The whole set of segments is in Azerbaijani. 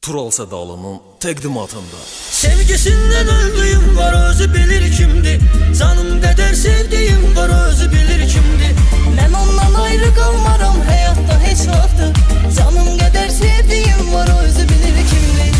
Tural Sədalının təqdimatında. Sevgisindən öldüyüm var, özü bilir kimdir. Canım qədər sevdiyim var, özü bilir kimdir. Mən ondan ayrı qalmaram həyatda heç vaxtı. Canım qədər sevdiyim var, özü bilir kimdir.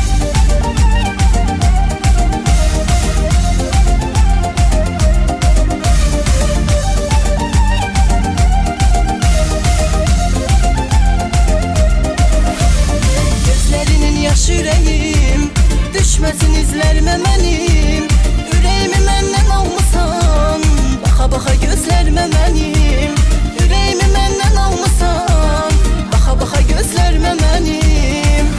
Yaş ürəyim, düşməsin izlərimə mənim. Ürəyimi məndən almısan, baxa-baxa gözlərimə mənim. Ürəyimi məndən almısan, baxa-baxa gözlərimə mənim.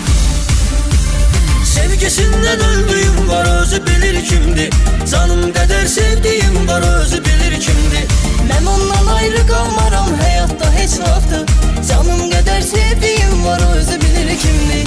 Sevgisindən öldüyüm var, özü bilir kimdir. Canım qədər sevdiyim var, özü bilir kimdir. Mən ondan ayrı qalmaram həyatda heç vaxtı. Canım qədər sevdiyim var, özü bilir kimdir.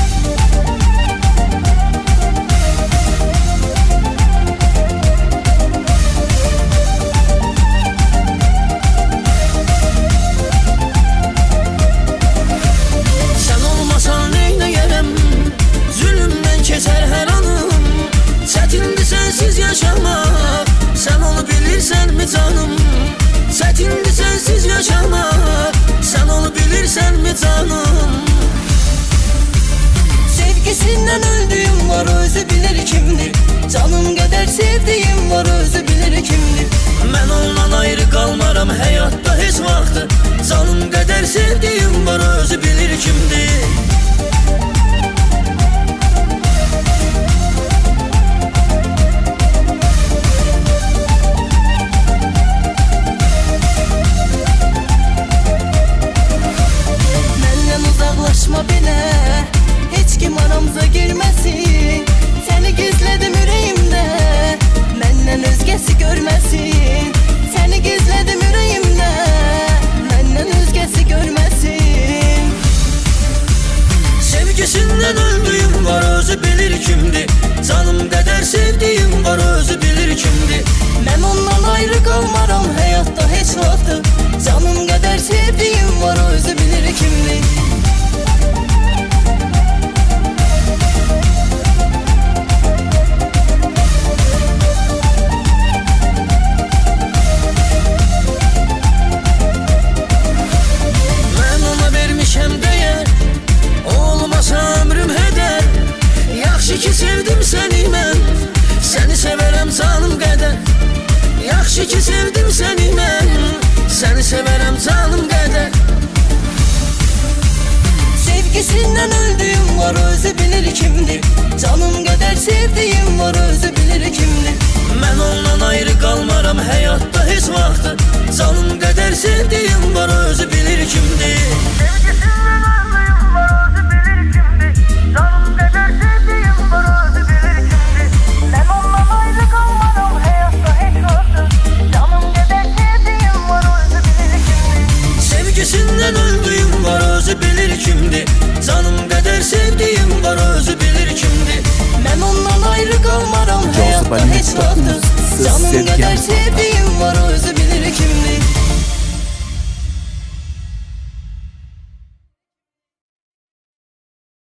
Keçər hər anım, çətindir sənsiz yaşamaq. Sən onu bilirsənmi canım? Çətindir sənsiz yaşamaq. Sən onu bilirsənmi canım? Sevgisindən öldüyüm var, özü bilir kimdir. Canım qədər sevdiyim var, özü bilir kimdir. Mən ondan ayrı qalmaram həyatda heç vaxtı. Canım qədər sevdiyim var, özü bilir kimdir. Uzaqlaşma belə, heç kim aramıza girməsin. Səni gizlədim ürəyimdə, məndən özgəsi görməsin. Səni gizlədim ürəyimdə, məndən özgəsi görməsin. Sevgisindən öldüyüm var, özü bilir kimdir. Canım qədər sevdiyim var, özü bilir kimdir. Mən ondan ayrı qalmaram həyatda heç vaxtı. Canım qədər sevdiyim var, özü bilir kimdir. Ki sevdim səni mən, səni sevərəm canım qədər. Yaxşı ki sevdim səni mən, səni sevərəm canım qədər. Sevgisindən öldüyüm var, özü bilir kimdir. Canım qədər sevdiyim var, özü bilir kimdir. Mən ondan ayrı qalmaram həyatda heç vaxtı. Canım qədər sevdiyim var, özü bilir kimdir. Sevgisindən öldüyüm var, özü bilir kimdir. Canım qədər sevdiyim var, özü bilir kimdir. Mən ondan ayrı qalmaram həyatda heç vaxtı. Canım qədər sevdiyim var, özü bilir kimdir. Sevgisindən öldüyüm var, özü bilir kimdir. Canım qədər sevdiyim var, özü bilir kimdir. Mən ondan ayrı qalmaram həyatda heç vaxtı. Canım qədər sevdiyim var, özü